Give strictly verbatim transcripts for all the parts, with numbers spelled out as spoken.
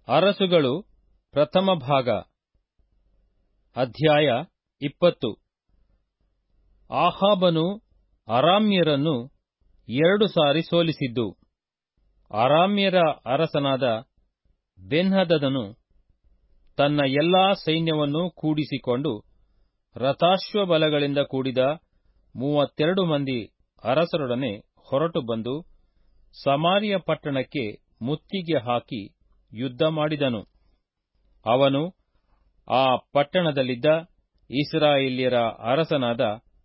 ಅರಸುಗಳು ಪ್ರಥಮ ಭಾಗ ಅಧ್ಯಾಯ ಇಪ್ಪತ್ತು. ಆಹಾಬನು ಅರಾಮ್ಯರನ್ನು ಎರಡು ಸಾರಿ ಸೋಲಿಸಿದ್ದು. ಅರಾಮ್ಯರ ಅರಸನಾದ ಬೆನ್ಹದದನು ತನ್ನ ಎಲ್ಲಾ ಸೈನ್ಯವನ್ನು ಕೂಡಿಸಿಕೊಂಡು ರಥಾಶ್ವಬಲಗಳಿಂದ ಕೂಡಿದ ಮೂವತ್ತೆರಡು ಮಂದಿ ಅರಸರೊಡನೆ ಹೊರಟು ಬಂದು ಸಮಾರ್ಯ ಪಟ್ಟಣಕ್ಕೆ ಮುತ್ತಿಗೆ ಹಾಕಿ ಯುದ್ಧ ಮಾಡಿದನು. ಅವನು ಆ ಪಟ್ಟಣದಲ್ಲಿದ್ದ ಇಸ್ರಾಯೇಲ್ಯರ ಅರಸನಾದ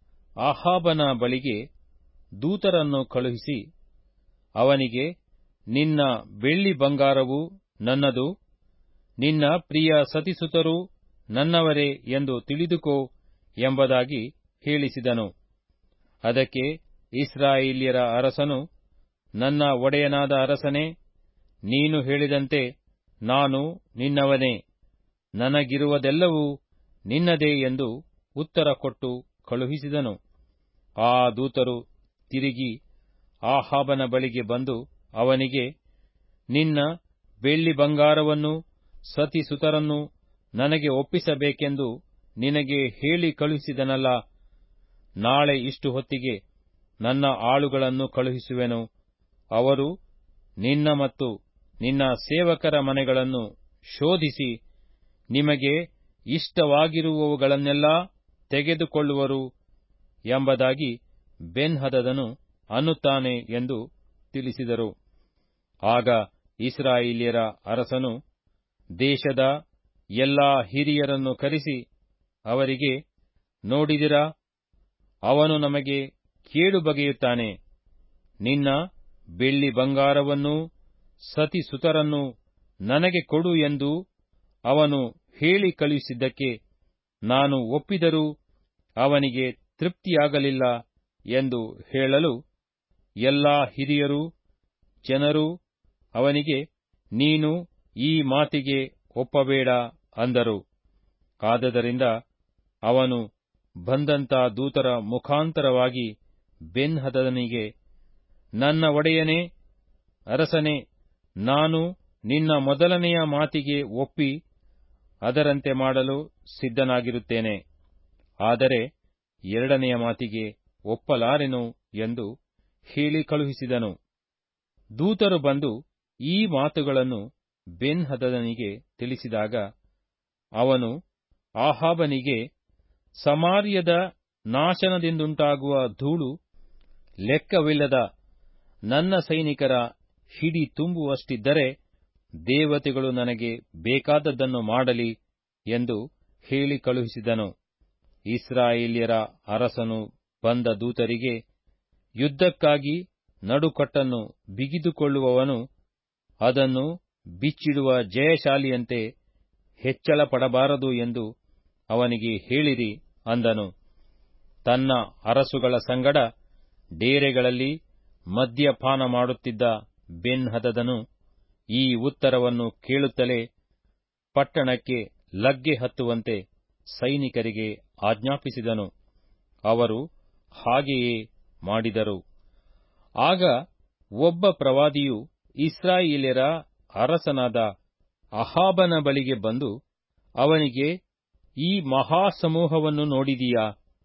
ಆಹಾಬನ ಬಳಿಗೆ ದೂತರನ್ನು ಕಳುಹಿಸಿ ಅವನಿಗೆ, ನಿನ್ನ ಬೆಳ್ಳಿ ಬಂಗಾರವು ನನ್ನದು, ನಿನ್ನ ಪ್ರಿಯ ಸತಿಸುತರೂ ನನ್ನವರೇ ಎಂದು ತಿಳಿದುಕೋ ಎಂಬುದಾಗಿ ಹೇಳಿಸಿದನು. ಅದಕ್ಕೆ ಇಸ್ರಾಯೇಲ್ಯರ ಅರಸನು, ನನ್ನ ಒಡೆಯನಾದ ಅರಸನೇ, ನೀನು ಹೇಳಿದಂತೆ ನಾನು ನಿನ್ನವನೇ, ನನಗಿರುವುದೆಲ್ಲವೂ ನಿನ್ನದೇ ಎಂದು ಉತ್ತರ ಕೊಟ್ಟು ಕಳುಹಿಸಿದನು. ಆ ದೂತರು ತಿರುಗಿ ಆಹಾಬನ ಬಳಿಗೆ ಬಂದು ಅವನಿಗೆ, ನಿನ್ನ ಬೆಳ್ಳಿ ಬಂಗಾರವನ್ನೂ ಸತಿಸುತರನ್ನೂ ನನಗೆ ಒಪ್ಪಿಸಬೇಕೆಂದು ನಿನಗೆ ಹೇಳಿ ಕಳುಹಿಸಿದನಲ್ಲ, ನಾಳೆ ಇಷ್ಟು ಹೊತ್ತಿಗೆ ನನ್ನ ಆಳುಗಳನ್ನು ಕಳುಹಿಸುವೆನು. ಅವರು ನಿನ್ನ ಮತ್ತು ನಿನ್ನ ಸೇವಕರ ಮನೆಗಳನ್ನು ಶೋಧಿಸಿ ನಿಮಗೆ ಇಷ್ಟವಾಗಿರುವವುಗಳನ್ನೆಲ್ಲಾ ತೆಗೆದುಕೊಳ್ಳುವರು ಎಂಬುದಾಗಿ ಬೆನ್ಹದದನು ಅನ್ನುತ್ತಾನೆ ಎಂದು ತಿಳಿಸಿದರು. ಆಗ ಇಸ್ರಾಯೇಲ್ಯರ ಅರಸನು ದೇಶದ ಎಲ್ಲಾ ಹಿರಿಯರನ್ನು ಕರೆಸಿ ಅವರಿಗೆ, ನೋಡಿದಿರಾ, ಅವನು ನಮಗೆ ಕೇಡು ಬಗೆಯುತ್ತಾನೆ. ನಿನ್ನ ಬೆಳ್ಳಿ ಬಂಗಾರವನ್ನೂ ಸತಿಸುತರನ್ನೂ ನನಗೆ ಕೊಡು ಎಂದು ಅವನು ಹೇಳಿ ಕಳುಹಿಸಿದ್ದಕ್ಕೆ ನಾನು ಒಪ್ಪಿದರೂ ಅವನಿಗೆ ತೃಪ್ತಿಯಾಗಲಿಲ್ಲ ಎಂದು ಹೇಳಲು, ಎಲ್ಲಾ ಹಿರಿಯರೂ ಜನರೂ ಅವನಿಗೆ, ನೀನು ಈ ಮಾತಿಗೆ ಒಪ್ಪಬೇಡ ಅಂದರು. ಆದದರಿಂದ ಅವನು ಬಂದಂತ ದೂತರ ಮುಖಾಂತರವಾಗಿ ಬೆನ್ಹದದನಿಗೆ, ನನ್ನ ಒಡೆಯನೇ ಅರಸನೇ, ನಾನು ನಿನ್ನ ಮೊದಲನೆಯ ಮಾತಿಗೆ ಒಪ್ಪಿ ಅದರಂತೆ ಮಾಡಲು ಸಿದ್ಧನಾಗಿರುತ್ತೇನೆ. ಆದರೆ ಎರಡನೆಯ ಮಾತಿಗೆ ಒಪ್ಪಲಾರೆನು ಎಂದು ಹೇಳಿ ಕಳುಹಿಸಿದನು. ದೂತರು ಬಂದು ಈ ಮಾತುಗಳನ್ನು ಬೆನ್ಹದದನಿಗೆ ತಿಳಿಸಿದಾಗ ಅವನು ಆಹಾಬನಿಗೆ, ಸಮಾರ್ಯದ ನಾಶನದಿಂದುಂಟಾಗುವ ಧೂಳು ಲೆಕ್ಕವಿಲ್ಲದ ನನ್ನ ಸೈನಿಕರ ಹಿಡಿ ತುಂಬುವಷ್ಟಿದ್ದರೆ ದೇವತೆಗಳು ನನಗೆ ಬೇಕಾದದ್ದನ್ನು ಮಾಡಲಿ ಎಂದು ಹೇಳಿ ಕಳುಹಿಸಿದನು. ಇಸ್ರಾಯೇಲ್ಯರ ಅರಸನು ಬಂದ ದೂತರಿಗೆ, ಯುದ್ಧಕ್ಕಾಗಿ ನಡುಕಟ್ಟನ್ನು ಬಿಗಿದುಕೊಳ್ಳುವವನು ಅದನ್ನು ಬಿಚ್ಚಿಡುವ ಜಯಶಾಲಿಯಂತೆ ಹೆಚ್ಚಳಪಡಬಾರದು ಎಂದು ಅವನಿಗೆ ಹೇಳಿರಿ ಅಂದನು. ತನ್ನ ಅರಸುಗಳ ಸಂಗಡ ಡೇರೆಗಳಲ್ಲಿ ಮದ್ಯಪಾನ ಮಾಡುತ್ತಿದ್ದ ಬೆನ್ಹದದನು ಈ ಉತ್ತರವನ್ನು ಕೇಳುತ್ತಲೇ ಪಟ್ಟಣಕ್ಕೆ ಲಗ್ಗೆ ಹತ್ತುವಂತೆ ಸೈನಿಕರಿಗೆ ಆಜ್ಞಾಪಿಸಿದನು. ಅವರು ಹಾಗೆಯೇ ಮಾಡಿದರು. ಆಗ ಒಬ್ಬ ಪ್ರವಾದಿಯು ಇಸ್ರಾಯೇಲ್ಯರ ಅರಸನಾದ ಅಹಾಬನ ಬಳಿಗೆ ಬಂದು ಅವನಿಗೆ, ಈ ಮಹಾಸಮೂಹವನ್ನು ನೋಡಿದೀಯಾ?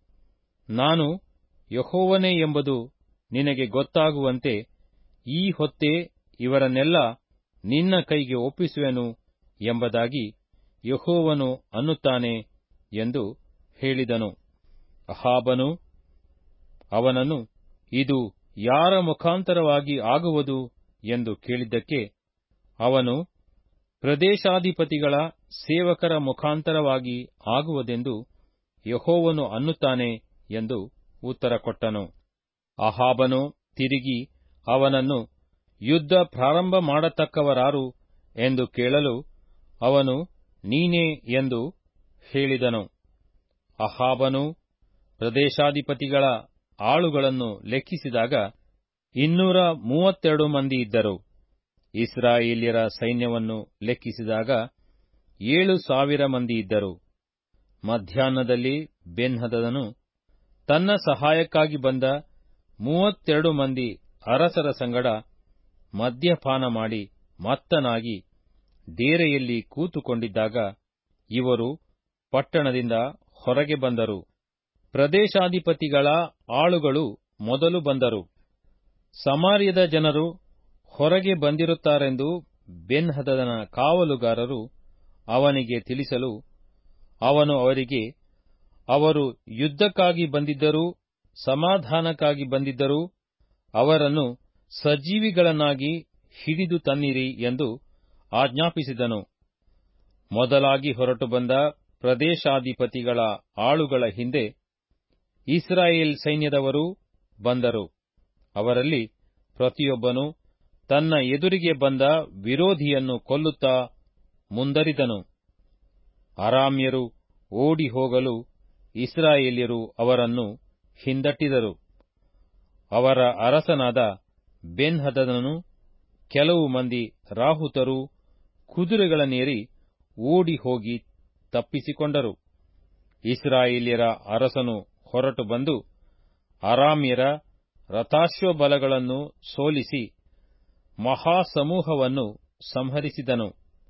ನಾನು ಯೆಹೋವನೇ ಎಂಬುದು ನಿನಗೆ ಗೊತ್ತಾಗುವಂತೆ ಈ ಹೊತ್ತೇ ಇವರನ್ನೆಲ್ಲ ನಿನ್ನ ಕೈಗೆ ಒಪ್ಪಿಸುವೆನು ಎಂಬುದಾಗಿ ಯೆಹೋವನು ಅನ್ನುತ್ತಾನೆ ಎಂದು ಹೇಳಿದನು. ಅಹಾಬನು ಅವನನ್ನು, ಇದು ಯಾರ ಮುಖಾಂತರವಾಗಿ ಆಗುವುದು ಎಂದು ಕೇಳಿದ್ದಕ್ಕೆ ಅವನು, ಪ್ರದೇಶಾಧಿಪತಿಗಳ ಸೇವಕರ ಮುಖಾಂತರವಾಗಿ ಆಗುವುದೆಂದು ಯೆಹೋವನು ಅನ್ನುತ್ತಾನೆ ಎಂದು ಉತ್ತರ ಕೊಟ್ಟನು. ಅಹಾಬನು ತಿರುಗಿ ಅವನನ್ನು, ಯುದ್ಧ ಪ್ರಾರಂಭ ಮಾಡತಕ್ಕವರಾರು ಎಂದು ಕೇಳಲು ಅವನು, ನೀನೇ ಎಂದು ಹೇಳಿದನು. ಅಹಾಬನು ಪ್ರದೇಶಾಧಿಪತಿಗಳ ಆಳುಗಳನ್ನು ಲೆಕ್ಕಿಸಿದಾಗ ಇನ್ನೂರ ಮೂವತ್ತೆರಡು ಮಂದಿ ಇದ್ದರು. ಇಸ್ರಾಯೇಲ್ಯರ ಸೈನ್ಯವನ್ನು ಲೆಕ್ಕಿಸಿದಾಗ ಏಳು ಸಾವಿರ ಮಂದಿ ಇದ್ದರು. ಮಧ್ಯಾಹ್ನದಲ್ಲಿ ಬೆನ್ಹದದನು ತನ್ನ ಸಹಾಯಕ್ಕಾಗಿ ಬಂದ ಮೂವತ್ತೆರಡು ಮಂದಿ ಅರಸರ ಸಂಗಡ ಮದ್ಯಪಾನ ಮಾಡಿ ಮತ್ತನಾಗಿ ಡೇರೆಯಲ್ಲಿ ಕೂತುಕೊಂಡಿದ್ದಾಗ ಇವರು ಪಟ್ಟಣದಿಂದ ಹೊರಗೆ ಬಂದರು. ಪ್ರದೇಶಾಧಿಪತಿಗಳ ಆಳುಗಳು ಮೊದಲು ಬಂದರು. ಸಮಾರ್ಯದ ಜನರು ಹೊರಗೆ ಬಂದಿರುತ್ತಾರೆಂದು ಬೆನ್ಹದದನ ಕಾವಲುಗಾರರು ಅವನಿಗೆ ತಿಳಿಸಲು ಅವನು ಅವರಿಗೆ, ಅವರು ಯುದ್ಧಕ್ಕಾಗಿ ಬಂದಿದ್ದರೂ ಸಮಾಧಾನಕ್ಕಾಗಿ ಬಂದಿದ್ದರೂ ಅವರನ್ನು ಸಜೀವಿಗಳನ್ನಾಗಿ ಹಿಡಿದು ತನ್ನಿರಿ ಎಂದು ಆಜ್ಞಾಪಿಸಿದನು. ಮೊದಲಾಗಿ ಹೊರಟು ಬಂದ ಪ್ರದೇಶಾಧಿಪತಿಗಳ ಆಳುಗಳ ಹಿಂದೆ ಇಸ್ರಾಯೇಲ್ ಸೈನ್ಯದವರೂ ಬಂದರು. ಅವರಲ್ಲಿ ಪ್ರತಿಯೊಬ್ಬನು ತನ್ನ ಎದುರಿಗೆ ಬಂದ ವಿರೋಧಿಯನ್ನು ಕೊಲ್ಲುತ್ತಾ ಮುಂದರಿದನು. ಅರಾಮ್ಯರು ಓಡಿ ಹೋಗಲು ಇಸ್ರಾಯೇಲ್ಯರು ಅವರನ್ನು ಹಿಂದಟ್ಟಿದರು. ಅವರ ಅರಸನಾದ ಬೆನ್ಹದದನು ಕೆಲವು ಮಂದಿ ರಾಹುತರು ಕುದುರೆಗಳನ್ನೇರಿ ಓಡಿ ಹೋಗಿ ತಪ್ಪಿಸಿಕೊಂಡರು. ಇಸ್ರಾಯೇಲ್ಯರ ಅರಸನು ಹೊರಟು ಬಂದು ಅರಾಮ್ಯರ ರಥಾಶ್ವಬಲಗಳನ್ನು ಸೋಲಿಸಿ ಮಹಾಸಮೂಹವನ್ನು ಸಂಹರಿಸಿದನು.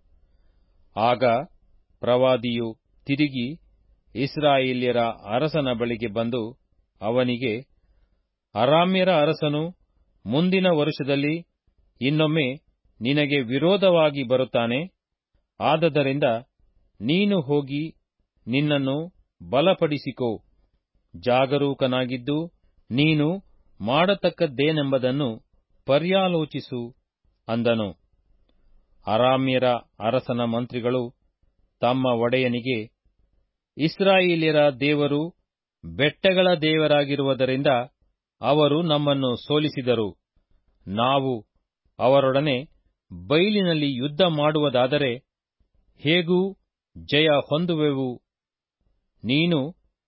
ಆಗ ಪ್ರವಾದಿಯು ತಿರುಗಿ ಇಸ್ರಾಯೇಲ್ಯರ ಅರಸನ ಬಳಿಗೆ ಬಂದು ಅವನಿಗೆ, ಅರಾಮ್ಯರ ಅರಸನು ಮುಂದಿನ ವರುಷದಲ್ಲಿ ಇನ್ನೊಮ್ಮೆ ನಿನಗೆ ವಿರೋಧವಾಗಿ ಬರುತ್ತಾನೆ. ಆದದರಿಂದ ನೀನು ಹೋಗಿ ನಿನ್ನನ್ನು ಬಲಪಡಿಸಿಕೋ, ಜಾಗರೂಕನಾಗಿದ್ದು ನೀನು ಮಾಡತಕ್ಕದ್ದೇನೆಂಬುದನ್ನು ಪರ್ಯಾಲೋಚಿಸು ಅಂದನು. ಅರಾಮ್ಯರ ಅರಸನ ಮಂತ್ರಿಗಳು ತಮ್ಮ ಒಡೆಯನಿಗೆ, ಇಸ್ರಾಯೇಲ್ಯರ ದೇವರು ಬೆಟ್ಟಗಳ ದೇವರಾಗಿರುವುದರಿಂದ ಅವರು ನಮ್ಮನ್ನು ಸೋಲಿಸಿದರು. ನಾವು ಅವರೊಡನೆ ಬೈಲಿನಲ್ಲಿ ಯುದ್ಧ ಮಾಡುವುದಾದರೆ ಹೇಗೂ ಜಯ ಹೊಂದುವೆವು. ನೀನು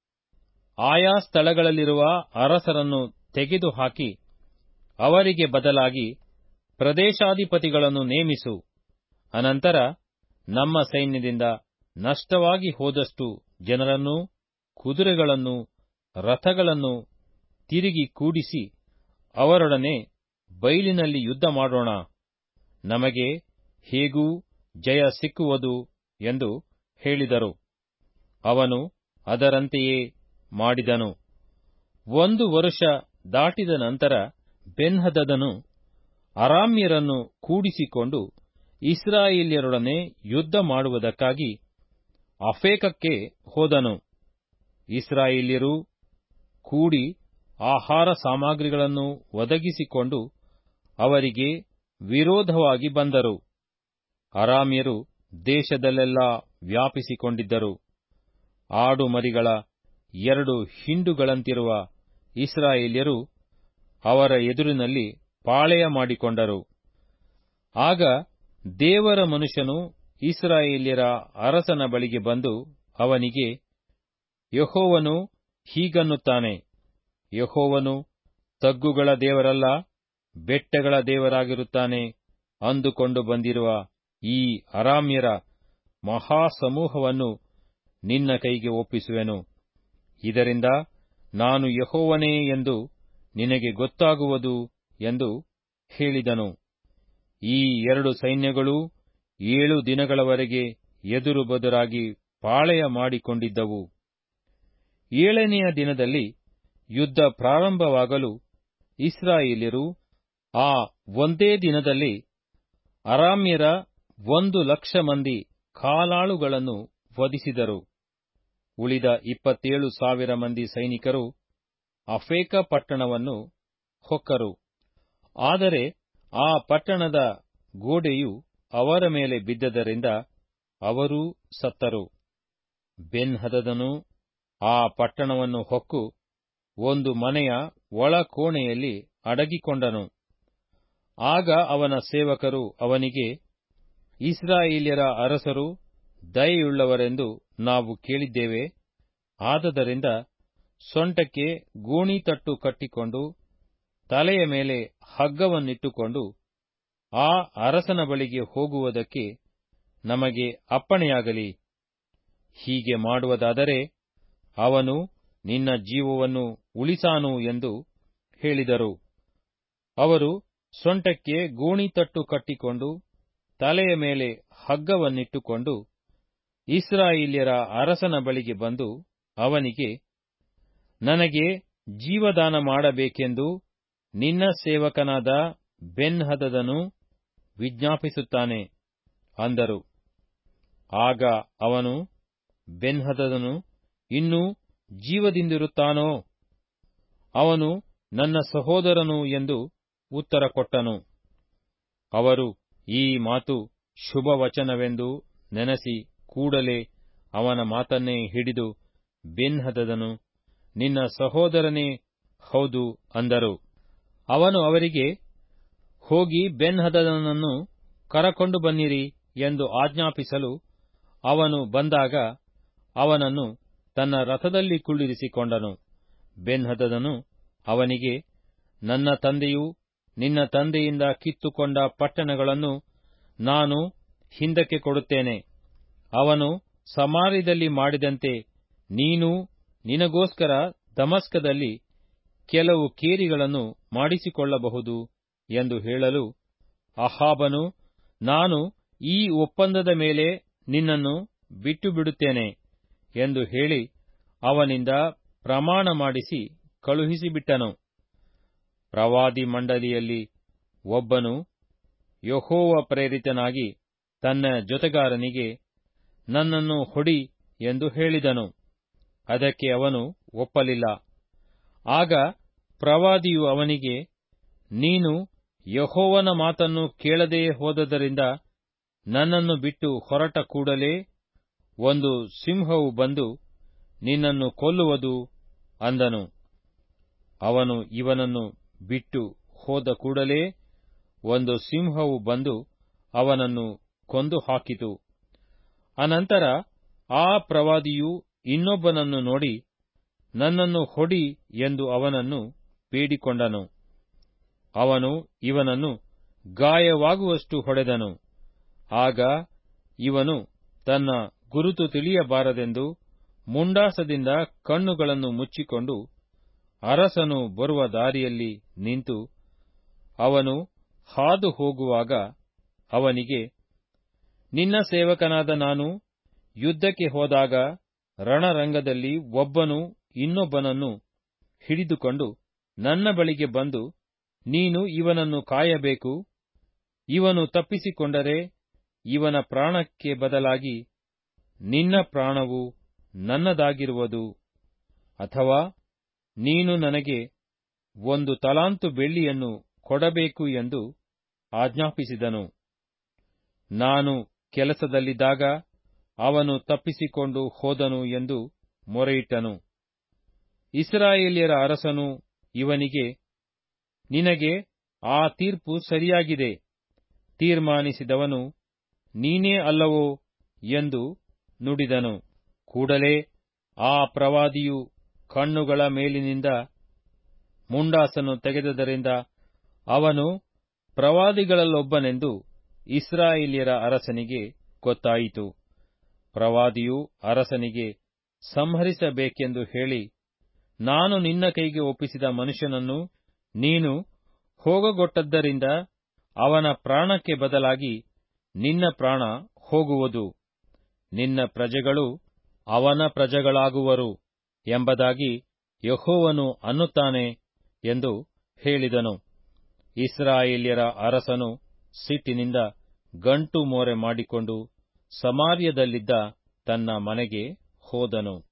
ಆಯಾ ಸ್ಥಳಗಳಲ್ಲಿರುವ ಅರಸರನ್ನು ತೆಗೆದುಹಾಕಿ ಅವರಿಗೆ ಬದಲಾಗಿ ಪ್ರದೇಶಾಧಿಪತಿಗಳನ್ನು ನೇಮಿಸು. ಅನಂತರ ನಮ್ಮ ಸೈನ್ಯದಿಂದ ನಷ್ಟವಾಗಿ ಹೋದಷ್ಟು ಜನರನ್ನೂ ಕುದುರೆಗಳನ್ನೂ ರಥಗಳನ್ನು ತಿರುಗಿ ಕೂಡಿಸಿ ಅವರೊಡನೆ ಬೈಲಿನಲ್ಲಿ ಯುದ್ಧ ಮಾಡೋಣ. ನಮಗೆ ಹೇಗೂ ಜಯ ಸಿಕ್ಕುವುದು ಎಂದು ಹೇಳಿದರು. ಅವನು ಅದರಂತೆಯೇ ಮಾಡಿದನು. ಒಂದು ವರುಷ ದಾಟಿದ ನಂತರ ಬೆನ್ಹದದನು ಅರಾಮ್ಯರನ್ನು ಕೂಡಿಸಿಕೊಂಡು ಇಸ್ರಾಯೇಲ್ಯರೊಡನೆ ಯುದ್ಧ ಮಾಡುವುದಕ್ಕಾಗಿ ಅಫೇಕಕ್ಕೆ ಹೋದನು. ಇಸ್ರಾಯೇಲ್ಯರೂ ಕೂಡಿ ಆಹಾರ ಸಾಮಗ್ರಿಗಳನ್ನು ಒದಗಿಸಿಕೊಂಡು ಅವರಿಗೆ ವಿರೋಧವಾಗಿ ಬಂದರು. ಅರಾಮ್ಯರು ದೇಶದಲ್ಲೆಲ್ಲ ವ್ಯಾಪಿಸಿಕೊಂಡಿದ್ದರು. ಆಡು ಮರಿಗಳ ಎರಡು ಹಿಂಡುಗಳಂತಿರುವ ಇಸ್ರಾಯೇಲ್ಯರು ಅವರ ಎದುರಿನಲ್ಲಿ ಪಾಳೆಯ ಮಾಡಿಕೊಂಡರು. ಆಗ ದೇವರ ಮನುಷ್ಯನು ಇಸ್ರಾಯೇಲ್ಯರ ಅರಸನ ಬಳಿಗೆ ಬಂದು ಅವನಿಗೆ, ಯೆಹೋವನು ಹೀಗನ್ನುತ್ತಾನೆ, ಯೆಹೋವನು ತಗ್ಗುಗಳ ದೇವರಲ್ಲ, ಬೆಟ್ಟಗಳ ದೇವರಾಗಿರುತ್ತಾನೆ ಅಂದುಕೊಂಡು ಬಂದಿರುವ ಈ ಅರಾಮ್ಯರ ಮಹಾಸಮೂಹವನ್ನು ನಿನ್ನ ಕೈಗೆ ಒಪ್ಪಿಸುವೆನು. ಇದರಿಂದ ನಾನು ಯೆಹೋವನೇ ಎಂದು ನಿನಗೆ ಗೊತ್ತಾಗುವುದು ಎಂದು ಹೇಳಿದನು. ಈ ಎರಡು ಸೈನ್ಯಗಳೂ ಏಳು ದಿನಗಳವರೆಗೆ ಎದುರು ಬದುರಾಗಿ ಪಾಳೆಯ ಮಾಡಿಕೊಂಡಿದ್ದವು. ಏಳನೆಯ ದಿನದಲ್ಲಿ ಯುದ್ಧ ಪ್ರಾರಂಭವಾಗಲು ಇಸ್ರಾಯೇಲ್ಯರು ಆ ಒಂದೇ ದಿನದಲ್ಲಿ ಅರಾಮ್ಯರ ಒಂದು ಲಕ್ಷ ಮಂದಿ ಕಾಲಾಳುಗಳನ್ನು ವಧಿಸಿದರು. ಉಳಿದ ಇಪ್ಪತ್ತೇಳು ಸಾವಿರ ಮಂದಿ ಸೈನಿಕರು ಅಫೇಕ ಪಟ್ಟಣವನ್ನು ಹೊಕ್ಕರು. ಆದರೆ ಆ ಪಟ್ಟಣದ ಗೋಡೆಯು ಅವರ ಮೇಲೆ ಬಿದ್ದದರಿಂದ ಅವರೂ ಸತ್ತರು. ಬೆನ್ಹದದನು ಆ ಪಟ್ಟಣವನ್ನು ಹೊಕ್ಕು ಒಂದು ಮನೆಯ ಒಳಕೋಣೆಯಲ್ಲಿ ಅಡಗಿಕೊಂಡನು. ಆಗ ಅವನ ಸೇವಕರು ಅವನಿಗೆ, ಇಸ್ರಾಯೇಲ್ಯರ ಅರಸರು ದಯೆಯುಳ್ಳವರೆಂದು ನಾವು ಕೇಳಿದ್ದೇವೆ. ಆದದರಿಂದ ಸೊಂಟಕ್ಕೆ ಗೋಣಿತಟ್ಟು ಕಟ್ಟಿಕೊಂಡು ತಲೆಯ ಮೇಲೆ ಹಗ್ಗವನ್ನಿಟ್ಟುಕೊಂಡು ಆ ಅರಸನ ಬಳಿಗೆ ಹೋಗುವುದಕ್ಕೆ ನಮಗೆ ಅಪ್ಪಣೆಯಾಗಲಿ. ಹೀಗೆ ಮಾಡುವುದಾದರೆ ಅವನು ನಿನ್ನ ಜೀವವನ್ನು ಉಳಿಸಾನು ಎಂದು ಹೇಳಿದರು. ಅವರು ಸೊಂಟಕ್ಕೆ ಗೋಣಿತಟ್ಟು ಕಟ್ಟಿಕೊಂಡು ತಲೆಯ ಮೇಲೆ ಹಗ್ಗವನ್ನಿಟ್ಟುಕೊಂಡು ಇಸ್ರಾಯೇಲ್ಯರ ಅರಸನ ಬಳಿಗೆ ಬಂದು ಅವನಿಗೆ, ನನಗೆ ಜೀವದಾನ ಮಾಡಬೇಕೆಂದು ನಿನ್ನ ಸೇವಕನಾದ ಬೆನ್ಹದದನು ವಿಜ್ಞಾಪಿಸುತ್ತಾನೆ ಅಂದರು. ಆಗ ಅವನು, ಬೆನ್ಹದದನು ಇನ್ನೂ ಜೀವದಿಂದಿರುತ್ತಾನೋ? ಅವನು ನನ್ನ ಸಹೋದರನು ಎಂದು ಉತ್ತರ ಕೊಟ್ಟನು. ಅವರು ಈ ಮಾತು ಶುಭವಚನವೆಂದು ನೆನಸಿ ಕೂಡಲೇ ಅವನ ಮಾತನ್ನೇ ಹಿಡಿದು, ಬೆನ್ಹದದನು ನಿನ್ನ ಸಹೋದರನೇ ಹೌದು ಅಂದರು. ಅವನು ಅವರಿಗೆ, ಹೋಗಿ ಬೆನ್ಹದದನನ್ನು ಕರಕೊಂಡು ಬನ್ನಿರಿ ಎಂದು ಆಜ್ಞಾಪಿಸಲು ಅವನು ಬಂದಾಗ ಅವನನ್ನು ತನ್ನ ರಥದಲ್ಲಿ ಕುಳ್ಳಿರಿಸಿಕೊಂಡನು. ಬೆನ್ಹದದನು ಅವನಿಗೆ, ನನ್ನ ತಂದೆಯು ನಿನ್ನ ತಂದೆಯಿಂದ ಕಿತ್ತುಕೊಂಡ ಪಟ್ಟಣಗಳನ್ನು ನಾನು ಹಿಂದಕ್ಕೆ ಕೊಡುತ್ತೇನೆ. ಅವನು ಸಮಾರ್ಯದಲ್ಲಿ ಮಾಡಿದಂತೆ ನೀನೂ ನಿನಗೋಸ್ಕರ ದಮಸ್ಕದಲ್ಲಿ ಕೆಲವು ಕೇರಿಗಳನ್ನು ಮಾಡಿಸಿಕೊಳ್ಳಬಹುದು ಎಂದು ಹೇಳಲು, ಅಹಾಬನು, ನಾನು ಈ ಒಪ್ಪಂದದ ಮೇಲೆ ನಿನ್ನನ್ನು ಬಿಟ್ಟು ಬಿಡುತ್ತೇನೆ ಎಂದು ಹೇಳಿ ಅವನಿಂದ ಪ್ರಮಾಣ ಮಾಡಿಸಿ ಕಳುಹಿಸಿಬಿಟ್ಟನು. ಪ್ರವಾದಿ ಮಂಡಳಿಯಲ್ಲಿ ಒಬ್ಬನು ಯೆಹೋವ ಪ್ರೇರಿತನಾಗಿ ತನ್ನ ಜೊತೆಗಾರನಿಗೆ, ನನ್ನನ್ನು ಹೊಡಿ ಎಂದು ಹೇಳಿದನು. ಅದಕ್ಕೆ ಅವನು ಒಪ್ಪಲಿಲ್ಲ. ಆಗ ಪ್ರವಾದಿಯು ಅವನಿಗೆ, ನೀನು ಯೆಹೋವನ ಮಾತನ್ನು ಕೇಳದೆ ಹೋದದರಿಂದ ನನ್ನನ್ನು ಬಿಟ್ಟು ಹೊರಟ ಕೂಡಲೇ ಒಂದು ಸಿಂಹವು ಬಂದು ನಿನ್ನನ್ನು ಕೊಲ್ಲುವುದು ಅಂದನು. ಅವನು ಇವನನ್ನು ಬಿಟ್ಟು ಹೋದ ಕೂಡಲೇ ಒಂದು ಸಿಂಹವು ಬಂದು ಅವನನ್ನು ಕೊಂದು ಹಾಕಿತು. ಅನಂತರ ಆ ಪ್ರವಾದಿಯು ಇನ್ನೊಬ್ಬನನ್ನು ನೋಡಿ, ನನ್ನನ್ನು ಹೊಡಿ ಎಂದು ಅವನನ್ನು ಬೇಡಿಕೊಂಡನು. ಅವನು ಇವನನ್ನು ಗಾಯವಾಗುವಷ್ಟು ಹೊಡೆದನು. ಆಗ ಇವನು ತನ್ನ ಗುರುತು ತಿಳಿಯಬಾರದೆಂದು ಮುಂಡಾಸದಿಂದ ಕಣ್ಣುಗಳನ್ನು ಮುಚ್ಚಿಕೊಂಡು ಅರಸನು ಬರುವ ದಾರಿಯಲ್ಲಿ ನಿಂತು, ಅವನು ಹಾದು ಹೋಗುವಾಗ ಅವನಿಗೆ, ನಿನ್ನ ಸೇವಕನಾದ ನಾನು ಯುದ್ಧಕ್ಕೆ ಹೋದಾಗ ರಣರಂಗದಲ್ಲಿ ಒಬ್ಬನು ಇನ್ನೊಬ್ಬನನ್ನು ಹಿಡಿದುಕೊಂಡು ನನ್ನ ಬಳಿಗೆ ಬಂದು, ನೀನು ಇವನನ್ನು ಕಾಯಬೇಕು, ಇವನು ತಪ್ಪಿಸಿಕೊಂಡರೆ ಇವನ ಪ್ರಾಣಕ್ಕೆ ಬದಲಾಗಿ ನಿನ್ನ ಪ್ರಾಣವು ನನ್ನದಾಗಿರುವುದು, ಅಥವಾ ನೀನು ನನಗೆ ಒಂದು ತಲಾಂತು ಬೆಳ್ಳಿಯನ್ನು ಕೊಡಬೇಕು ಎಂದು ಆಜ್ಞಾಪಿಸಿದನು. ನಾನು ಕೆಲಸದಲ್ಲಿದ್ದಾಗ ಅವನು ತಪ್ಪಿಸಿಕೊಂಡು ಹೋದನು ಎಂದು ಮೊರೆಯಿಟ್ಟನು. ಇಸ್ರಾಯೇಲ್ಯರ ಅರಸನು ಇವನಿಗೆ, ನಿನಗೆ ಆ ತೀರ್ಪು ಸರಿಯಾಗಿದೆ, ತೀರ್ಮಾನಿಸಿದವನು ನೀನೇ ಅಲ್ಲವೋ ಎಂದು ನುಡಿದನು. ಕೂಡಲೇ ಆ ಪ್ರವಾದಿಯು ಕಣ್ಣುಗಳ ಮೇಲಿನಿಂದ ಮುಂಡಾಸನ್ನು ತೆಗೆದದರಿಂದ ಅವನು ಪ್ರವಾದಿಗಳಲ್ಲೊಬ್ಬನೆಂದು ಇಸ್ರಾಯೇಲ್ಯರ ಅರಸನಿಗೆ ಗೊತ್ತಾಯಿತು. ಪ್ರವಾದಿಯು ಅರಸನಿಗೆ ಸಂಹರಿಸಬೇಕೆಂದು ಹೇಳಿ, ನಾನು ನಿನ್ನ ಕೈಗೆ ಒಪ್ಪಿಸಿದ ಮನುಷ್ಯನನ್ನು ನೀನು ಹೋಗಗೊಟ್ಟದ್ದರಿಂದ ಅವನ ಪ್ರಾಣಕ್ಕೆ ಬದಲಾಗಿ ನಿನ್ನ ಪ್ರಾಣ ಹೋಗುವುದು, ನಿನ್ನ ಪ್ರಜೆಗಳು ಅವನ ಪ್ರಜೆಗಳಾಗುವರು ಎಂಬುದಾಗಿ ಯೆಹೋವನು ಅನ್ನುತ್ತಾನೆ ಎಂದು ಹೇಳಿದನು. ಇಸ್ರಾಯೇಲ್ಯರ ಅರಸನು ಸಿಟ್ಟಿನಿಂದ ಗಂಟು ಮೋರೆ ಮಾಡಿಕೊಂಡು ಸಮಾರ್ಯದಲ್ಲಿದ್ದ ತನ್ನ ಮನೆಗೆ ಹೋದನು.